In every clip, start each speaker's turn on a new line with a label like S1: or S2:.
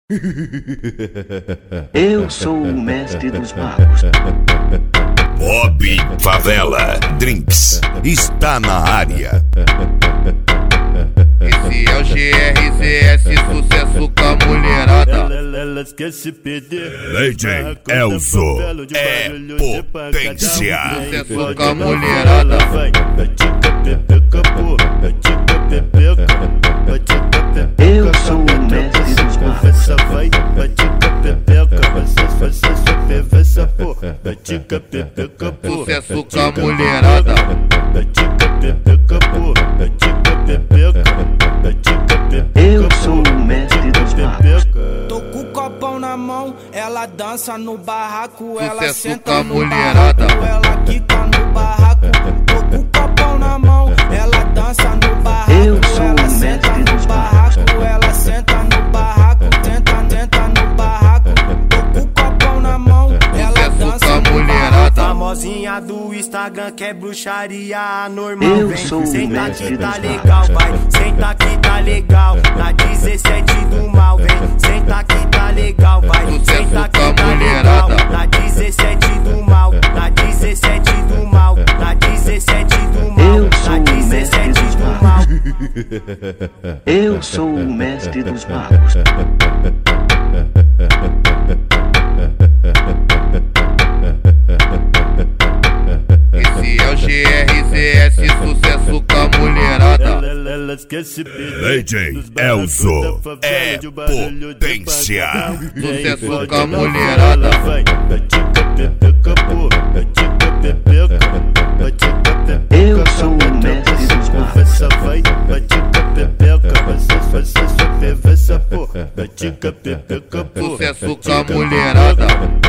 S1: Eu sou o mestre dos magos.
S2: Bob Favela Drinks está na área.
S3: Esse é o GRZS, sucesso com a mulherada.
S4: Ela esquece pedir.
S2: DJ Elzo é potência.
S3: Sucesso com a mulherada.
S1: Eu sou o mestre dos magos.
S3: Sucesso com a mulherada.
S1: Eu sou o mestre dos magos.
S5: Tô com o copão na mão, ela dança no barraco, ela
S3: Sucesso
S5: senta
S3: com a
S5: no
S3: mulherada.
S5: barraco, ela quica no barraco. Tô com o copão na mão, ela dança no barraco,
S1: Eu sou
S5: ela
S1: o
S5: senta
S1: mestre
S5: no
S1: dos
S5: barraco, ela senta no barraco, tenta no barraco. Tô com o copão na mão, ela
S3: Sucesso
S5: dança
S3: com a
S5: no
S3: mulherada.
S5: barraco. Famosinha do Instagram que é bruxaria anormal.
S1: Eu
S5: Vem,
S1: sou o
S5: senta
S1: mestre
S5: que tá
S1: dos
S5: legal,
S1: magos.
S5: vai, senta que tá legal. Na 17 do mal, vem, senta que tá legal, vai,
S3: Sucesso
S5: senta
S3: com a
S5: que tá
S3: mulherada.
S5: legal. Na 17 do mal, na 17 do mal, na 17 do mal,
S1: Eu sou
S5: na
S1: o
S5: 17
S1: mestre dos
S5: do
S1: magos.
S5: mal.
S1: Eu sou o mestre dos magos.
S3: Esse é o GRZS, sucesso com a mulherada.
S4: Ela esquece pedir.
S2: DJ Elzo é potência.
S3: Sucesso com a mulherada.
S1: Eu sou o mestre dos magos.
S3: Sucesso com a mulherada.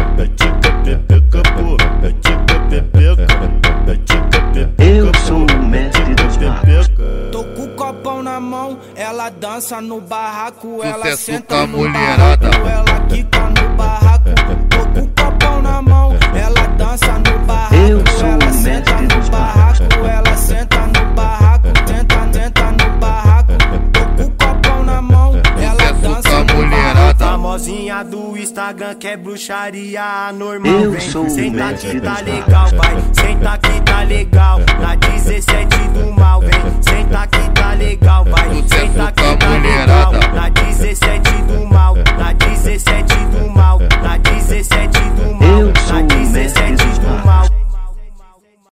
S1: Eu sou o mestre dos magos.
S5: Tô com o copão na mão, ela dança no barraco, ela
S3: Sucesso
S5: senta
S3: com a
S5: no
S3: mulherada.
S5: barraco, ela quica no barraco. Tô com o copão na mão, ela dança no barraco,
S1: Eu sou
S5: ela
S1: o
S5: senta
S1: mestre
S5: no
S1: dos
S5: barraco, ela senta no barraco, tenta no barraco. Tô com o copão na mão, ela
S3: Sucesso
S5: dança
S3: com a
S5: no
S3: mulherada.
S5: barraco. Famosinha do Instagram que é bruxaria anormal.
S1: Eu
S5: Vem,
S1: sou o
S5: senta
S1: mestre
S5: que tá
S1: dos
S5: legal, vai, senta que tá legal. Na 17